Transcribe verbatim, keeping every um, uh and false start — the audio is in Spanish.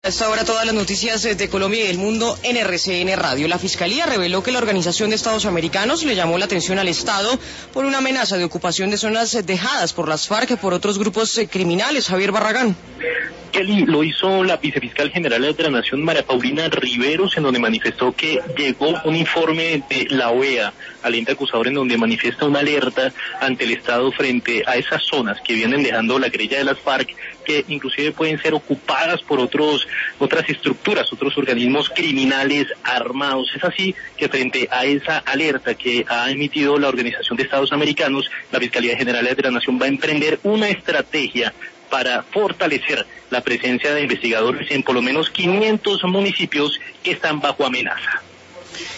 A esta hora todas las noticias de Colombia y del mundo en R C N Radio. La Fiscalía reveló que la Organización de Estados Americanos le llamó la atención al Estado por una amenaza de ocupación de zonas dejadas por las FARC por otros grupos criminales. Javier Barragán. Kelly, lo hizo la vicefiscal general de la Nación, María Paulina Riveros, en donde manifestó que llegó un informe de la O E A al ente acusador en donde manifiesta una alerta ante el Estado frente a esas zonas que vienen dejando la guerrilla de las FARC, que inclusive pueden ser ocupadas por otros otras estructuras, otros organismos criminales armados. Es así que frente a esa alerta que ha emitido la Organización de Estados Americanos, la Fiscalía General de la Nación va a emprender una estrategia para fortalecer la presencia de investigadores en por lo menos quinientos municipios que están bajo amenaza.